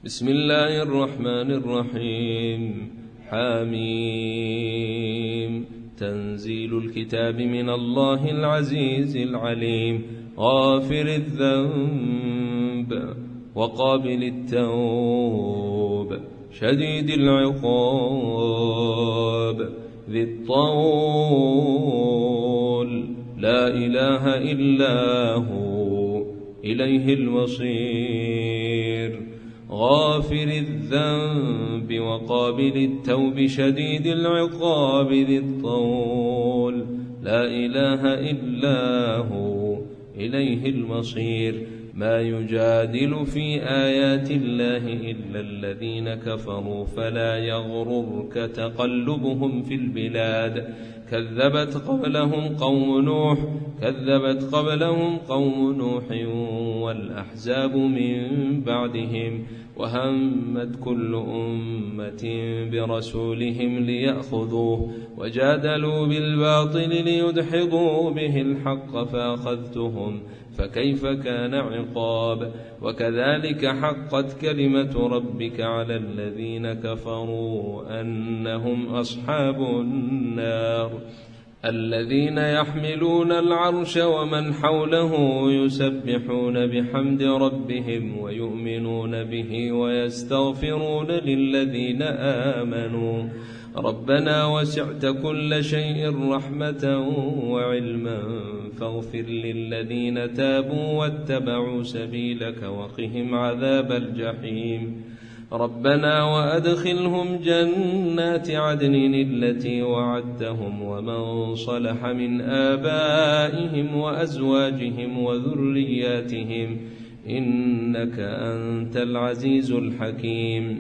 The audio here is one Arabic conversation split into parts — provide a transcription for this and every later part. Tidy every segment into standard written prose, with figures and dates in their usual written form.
بسم الله الرحمن الرحيم. حميم. تنزيل الكتاب من الله العزيز العليم، غافر الذنب وقابل التوب، شديد العقاب، ذي الطول، لا إله إلا هو، إليه المصير. غافر الذنب وقابل التوب، شديد العقاب، ذي الطول، لا إله إلا هو، إليه المصير. ما يجادل في آيات الله إلا الذين كفروا، فلا يغررك تقلبهم في البلاد. كذبت قبلهم قوم نوح والأحزاب من بعدهم، وهمت كل أمة برسولهم ليأخذوه، وجادلوا بالباطل ليدحضوا به الحق، فأخذتهم فكيف كان عقاب. وكذلك حقت كلمة ربك على الذين كفروا أنهم أصحاب النار. الذين يحملون العرش ومن حوله يسبحون بحمد ربهم ويؤمنون به ويستغفرون للذين آمنوا ربنا وسعت كل شيء رحمة وعلما فاغفر للذين تابوا واتبعوا سبيلك وقهم عذاب الجحيم. ربنا وأدخلهم جنات عدن التي وعدتهم ومن صلح من آبائهم وأزواجهم وذرياتهم إنك أنت العزيز الحكيم.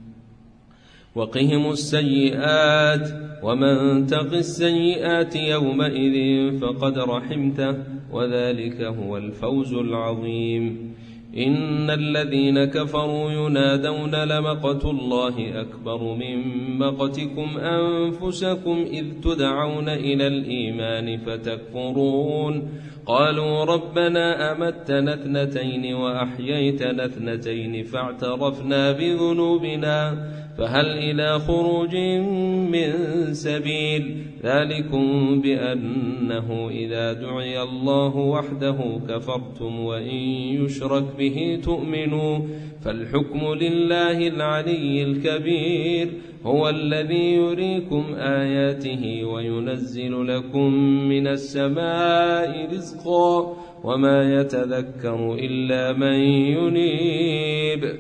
وقهم السيئات ومن تق السيئات يومئذ فقد رحمته وذلك هو الفوز العظيم. إن الذين كفروا ينادون لمقت الله أكبر من مقتكم أنفسكم إذ تدعون إلى الإيمان فتكفرون. قالوا ربنا أمتنا اثنتين وأحييتنا اثنتين فاعترفنا بذنوبنا فهل إلى خروج من سبيل. ذلكم بأنه إذا دعي الله وحده كفرتم وإن يشرك به تؤمنوا فالحكم لله العلي الكبير. هو الذي يريكم آياته وينزل لكم من السماء رزقا وما يتذكر إلا من ينيب.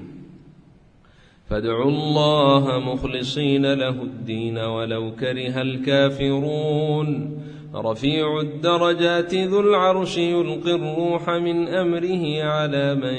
فادعوا الله مخلصين له الدين ولو كره الكافرون. رفيع الدرجات ذو العرش يلقي الروح من أمره على من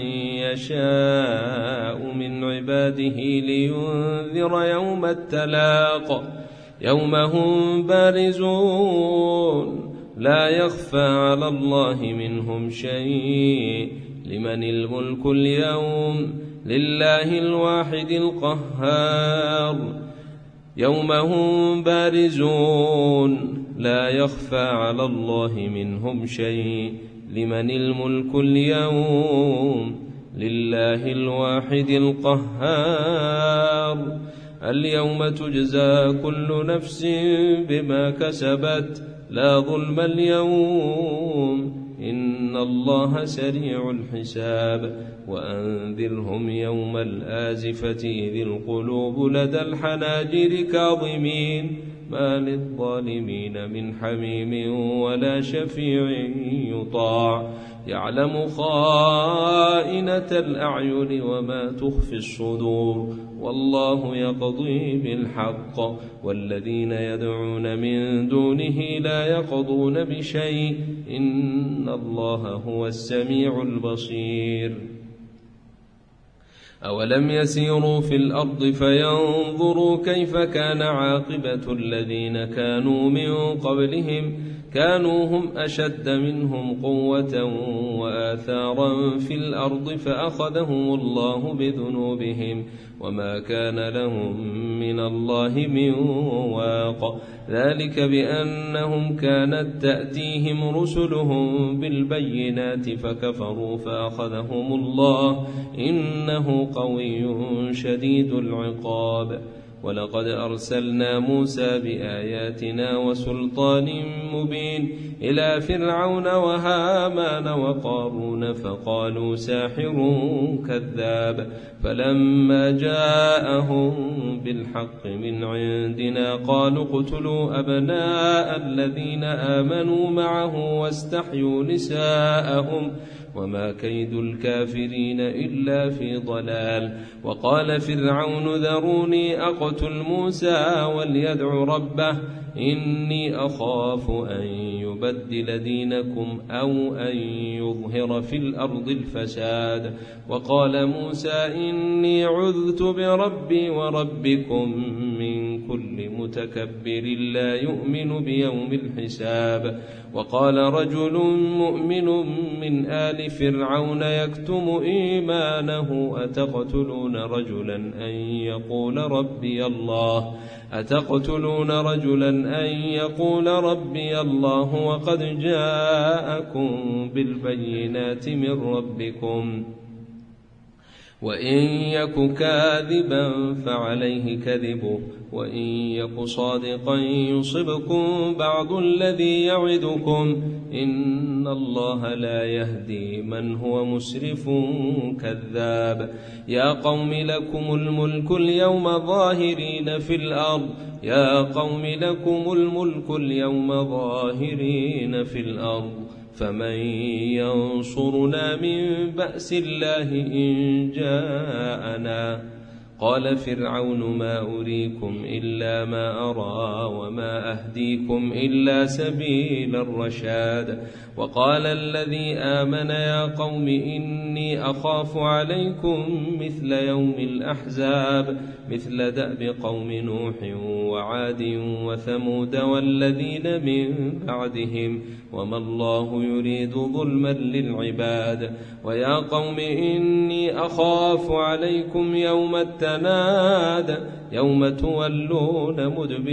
يشاء من عباده لينذر يوم التلاق يوم هم بارزون لا يخفى على الله منهم شيء. لمن الملك اليوم لله الواحد القهار. يوم هم بارزون لا يخفى على الله منهم شيء. لمن الملك اليوم لله الواحد القهار. اليوم تجزى كل نفس بما كسبت لا ظلم اليوم إن الله سريع الحساب. وأنذرهم يوم الآزفة إذ القلوب لدى الحناجر كاظمين ما للظالمين من حميم ولا شفيع يطاع. يعلم خائنة الأعين وما تخفي الصدور والله يقضي بالحق. والذين يدعون من دونه لا يقضون بشيء إن الله هو السميع البصير. أولم يسيروا في الأرض فينظروا كيف كان عاقبة الذين كانوا من قبلهم كانوا هم أشد منهم قوة وآثارا في الأرض فأخذهم الله بذنوبهم وما كان لهم من الله من واق. ذلك بأنهم كانت تأتيهم رسلهم بالبينات فكفروا فأخذهم الله إنه قوي شديد العقاب. ولقد أرسلنا موسى بآياتنا وسلطان مبين إلى فرعون وهامان وقارون فقالوا ساحر كذاب. فلما جاءهم بالحق من عندنا قالوا اقتلوا أبناء الذين آمنوا معه واستحيوا نساءهم وما كيد الكافرين إلا في ضلال. وقال فرعون ذروني أقتل موسى وليدع ربه إني أخاف أن يبدل دينكم أو أن يظهر في الأرض الفساد. وقال موسى إني عذت بربي وربكم من كل متكبر لا يؤمن بيوم الحساب. وقال رجل مؤمن من آل فرعون يكتم إيمانه أتقتلون رجلا أن يقول ربي الله وقد جاءكم بالبينات من ربكم وإن يك كاذبا فعليه كذبه وإن يك صادقا يصبكم بعض الذي يعدكم إن الله لا يهدي من هو مسرف كذاب. يا قوم لكم الملك اليوم ظاهرين في الأرض فمن ينصرنا من بأس الله إن جاءنا. قال فرعون ما أريكم إلا ما أرى وما أهديكم إلا سبيل الرشاد. وقال الذي آمن يا قوم إني أخاف عليكم مثل يوم الأحزاب مثل دأب قوم نوح وعاد وثمود والذين من بعدهم وما الله يريد ظلما للعباد. ويا قوم إني أخاف عليكم يوم التناد يوم تولون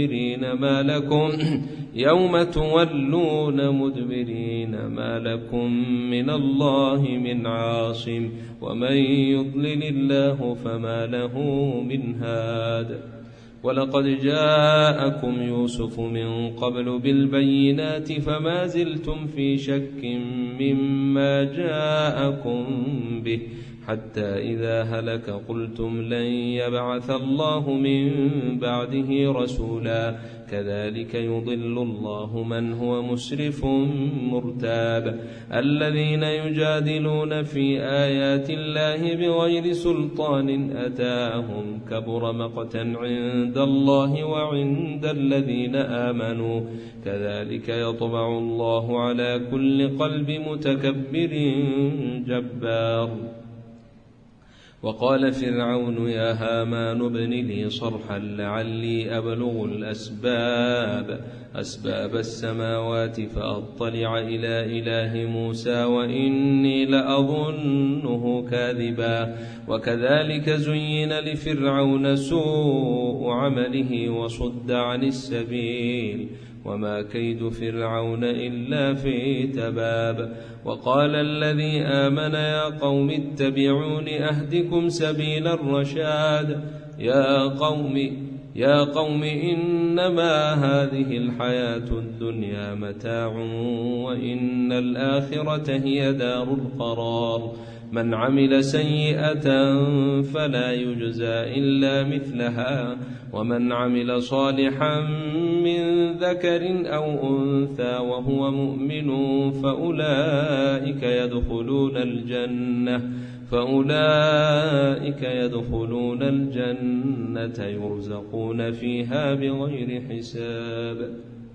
مدبرين ما لكم من الله من عاصم ومن يضلل الله فما له من هاد. ولقد جاءكم يوسف من قبل بالبينات فما زلتم في شك مما جاءكم به حتى إذا هلك قلتم لن يبعث الله من بعده رسولا كذلك يضل الله من هو مسرف مرتاب. الذين يجادلون في آيات الله بغير سلطان أتاهم كبر مقتا عند الله وعند الذين آمنوا كذلك يطبع الله على كل قلب متكبر جبار. وقال فرعون يا هامان ابن لي صرحا لعلي أبلغ أسباب السماوات فأطلع إلى إله موسى وإني لأظنه كاذبا. وكذلك زين لفرعون سوء عمله وصد عن السبيل وما كيد فرعون إلا في تباب. وقال الذي آمن يا قوم اتبعون أهدكم سبيل الرشاد. يا قوم إنما هذه الحياة الدنيا متاع وإن الآخرة هي دار القرار. من عمل سيئة فلا يجزى إلا مثلها ومن عمل صالحا من ذكر أو أنثى وهو مؤمن فأولئك يدخلون الجنة يرزقون فيها بغير حساب.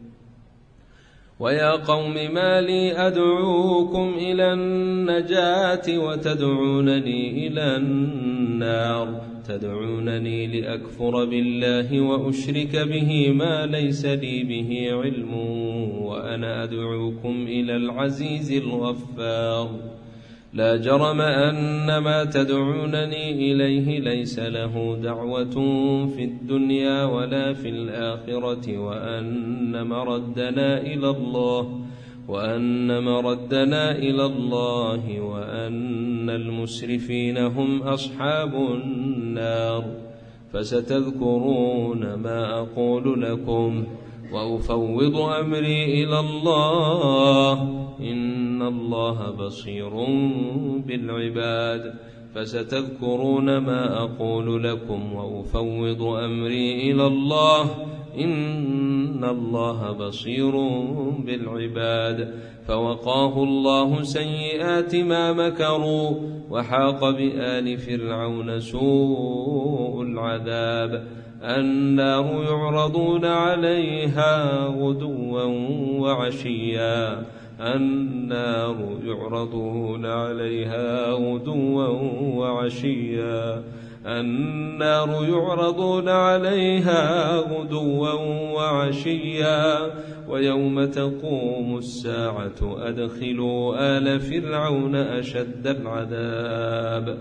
ويا قوم ما لي أدعوكم إلى النجاة وتدعونني إلى النار تدعونني لأكفر بالله وأشرك به ما ليس لي به علم وأنا أدعوكم إلى العزيز الغفار. لا جرم أن ما تدعونني إليه ليس له دعوة في الدنيا ولا في الآخرة وأن مردنا إلى الله وأن مردنا إلى الله وأن المسرفين هم أصحاب النار. فستذكرون ما أقول لكم وأفوض أمري إلى الله إن الله بصير بالعباد. فستذكرون ما أقول لكم وأفوض أمري إلى الله إن الله بصير بالعباد. فوقاه الله سيئات ما مكروا وحاق بآل فرعون سوء العذاب. النار يعرضون عليها غدوا وعشيا النار يعرضون عليها غدوا وعشيا النار يعرضون عليها غدوا وعشيا ويوم تقوم الساعة أدخلوا آل فرعون أشد العذاب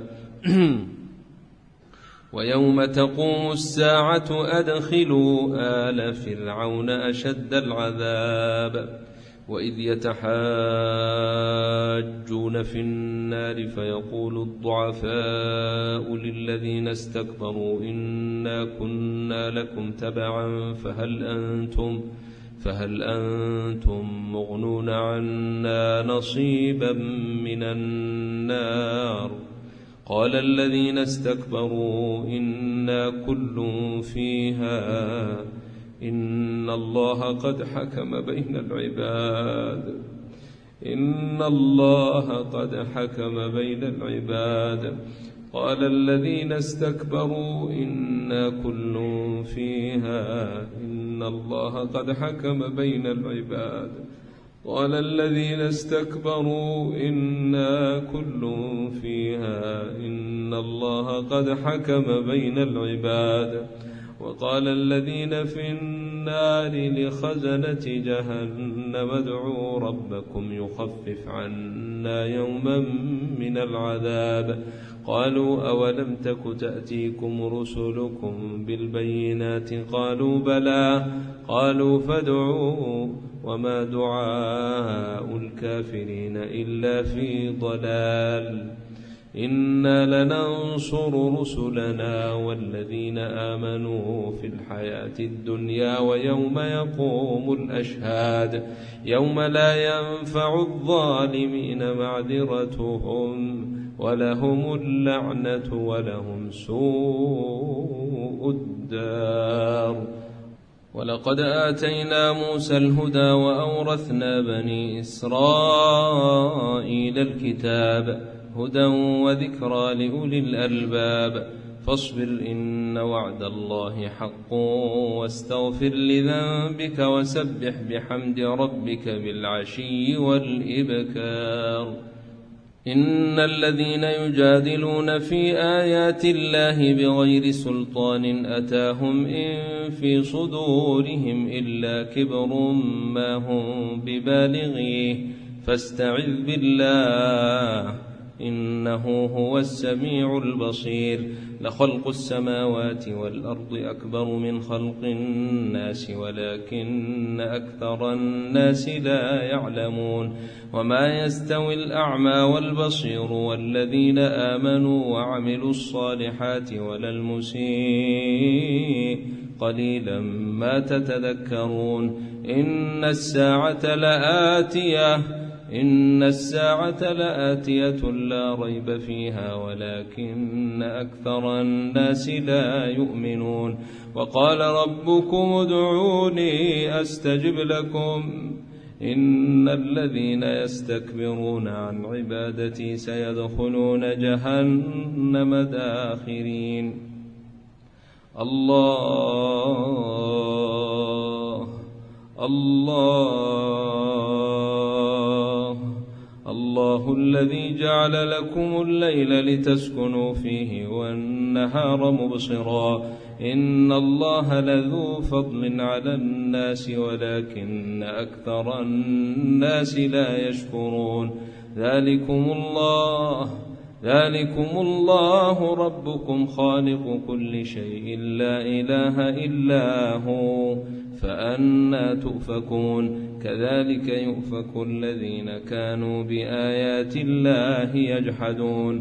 ويوم تقوم الساعة أدخلوا آل فرعون أشد العذاب. وإذ يتحاجون في النار فيقول الضعفاء للذين استكبروا إنا كنا لكم تبعا فهل أنتم مغنون عنا نصيبا من النار. قال الذين استكبروا إنا كل فيها إن الله قد حكم بين العباد إن الله قد حكم بين العباد. قال الذين استكبروا إنا كل فيها إن الله قد حكم بين العباد. قال الذين استكبروا إنا كل فيها إن الله قد حكم بين العباد. وقال الذين في النار لخزنة جهنم ادعوا ربكم يخفف عنا يوما من العذاب. قالوا أولم تك تأتيكم رسلكم بالبينات قالوا بلى. قالوا فادعوا وما دعاء الكافرين إلا في ضلال. إنا لننصر رسلنا والذين آمنوا في الحياة الدنيا ويوم يقوم الأشهاد يوم لا ينفع الظالمين معذرتهم ولهم اللعنة ولهم سوء الدار. ولقد آتينا موسى الهدى وأورثنا بني إسرائيل الكتاب هدى وذكرى لأولي الألباب. فاصبر إن وعد الله حق واستغفر لذنبك وسبح بحمد ربك بالعشي والإبكار. إن الذين يجادلون في آيات الله بغير سلطان أتاهم إن في صدورهم إلا كبر ما هم ببالغيه فاستعذ بالله إنه هو السميع البصير. لخلق السماوات والأرض أكبر من خلق الناس ولكن أكثر الناس لا يعلمون. وما يستوي الأعمى والبصير والذين آمنوا وعملوا الصالحات ولا المسيء قليلا ما تتذكرون. إن الساعة لآتية لا ريب فيها ولكن أكثر الناس لا يؤمنون. وقال ربكم ادعوني أستجب لكم إن الذين يستكبرون عن عبادتي سيدخلون جهنم داخرين. الله الذي جعل لكم الليل لتسكنوا فيه والنهار مبصرا إن الله لذو فضل على الناس ولكن أكثر الناس لا يشكرون. ذلكم ذلكم الله ربكم خالق كل شيء لا إله إلا هو فأنى تؤفكون كذلك يؤفك الذين كانوا بآيات الله يجحدون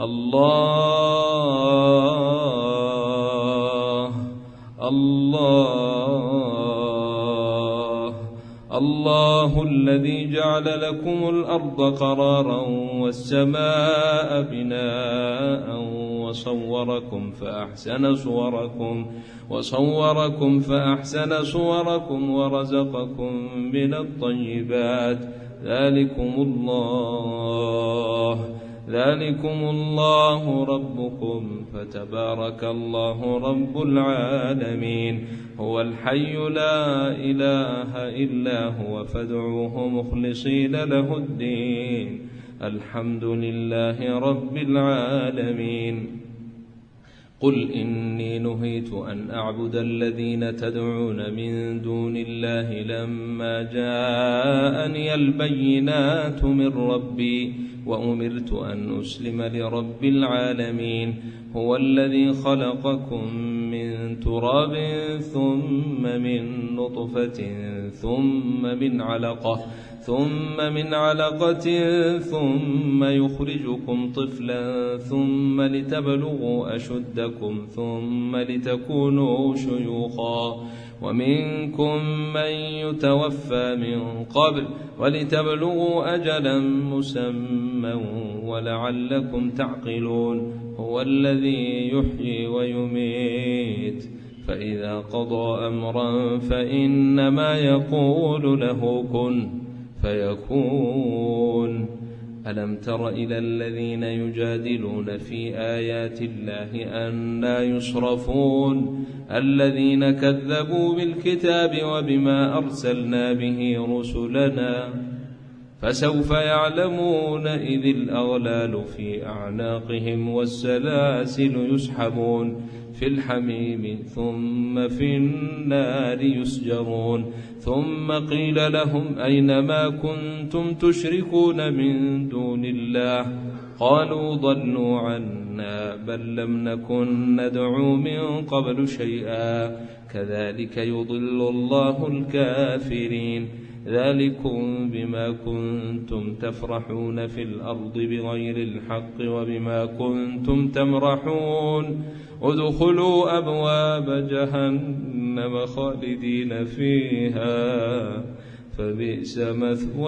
الله الذي جعل لكم الأرض قرارا والسماء بناء وصوركم فأحسن صوركم ورزقكم من الطيبات ذلكم الله ربكم فتبارك الله رب العالمين هو الحي لا إله إلا هو فادعوه مخلصين له الدين الحمد لله رب العالمين قل إني نهيت أن أعبد الذين تدعون من دون الله لما جاءني البينات من ربي وأمرت أن أسلم لرب العالمين هو الذي خلقكم من تراب ثم من نطفة ثم من علقة ثم يخرجكم طفلا ثم لتبلغوا أشدكم ثم لتكونوا شيوخا ومنكم من يتوفى من قبل ولتبلغوا أجلا مسمى ولعلكم تعقلون هو الذي يحيي ويميت فإذا قضى أمرا فإنما يقول له كن فيكون ألم تر إلى الذين يجادلون في آيات الله أنى يصرفون الذين كذبوا بالكتاب وبما أرسلنا به رسلنا فسوف يعلمون إذ الأغلال في أعناقهم والسلاسل يسحبون في الحميم ثم في النار يسجرون ثم قيل لهم أين ما كنتم تشركون من دون الله قالوا ضلوا عنا بل لم نكن ندعو من قبل شيئا كذلك يضل الله الكافرين ذلكم بما كنتم تفرحون في الأرض بغير الحق وبما كنتم تمرحون ادخلوا أبواب جهنم خالدين فيها فبئس مثوى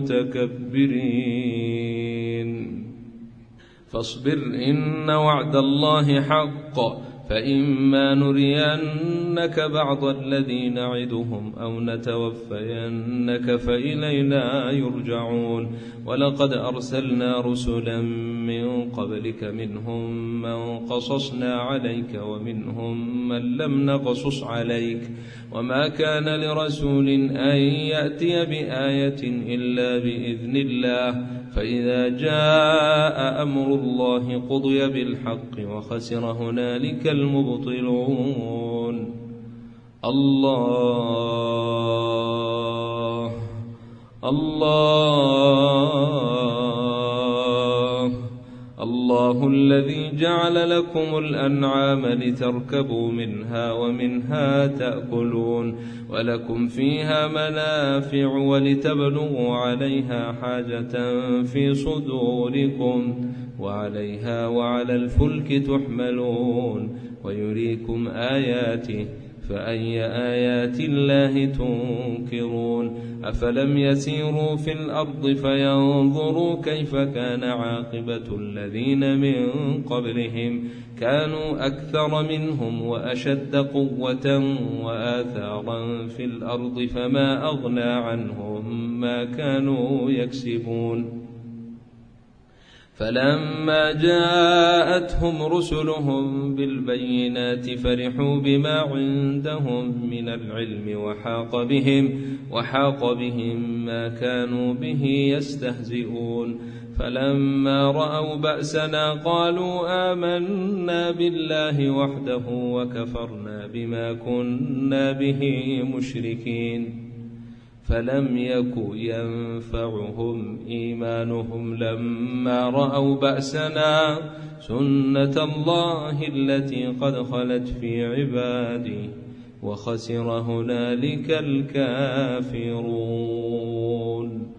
المتكبرين فاصبر إن وعد الله حق فإما نرينك بعض الذي نعدهم أو نتوفينك فإلينا يرجعون ولقد أرسلنا رسلا من قبلك منهم من قصصنا عليك ومنهم من لم نقصص عليك وما كان لرسول أن يأتي بآية إلا بإذن الله فإذا جاء أمر الله قضي بالحق وخسر هنالك المبطلون الله الذي جعل لكم الأنعام لتركبوا منها ومنها تأكلون ولكم فيها منافع ولتبلغوا عليها حاجة في صدوركم وعليها وعلى الفلك تحملون ويريكم آياته فأي آيات الله تنكرون أفلم يسيروا في الأرض فينظروا كيف كان عاقبة الذين من قبلهم كانوا أكثر منهم وأشد قوة وآثارا في الأرض فما أغنى عنهم ما كانوا يكسبون فلما جاءتهم رسلهم بالبينات فرحوا بما عندهم من العلم وحاق بهم ما كانوا به يستهزئون فلما رأوا بأسنا قالوا آمنا بالله وحده وكفرنا بما كنا به مشركين فلم يك ينفعهم إيمانهم لما رأوا بأسنا سنة الله التي قد خلت في عباده وخسر هنالك الكافرون.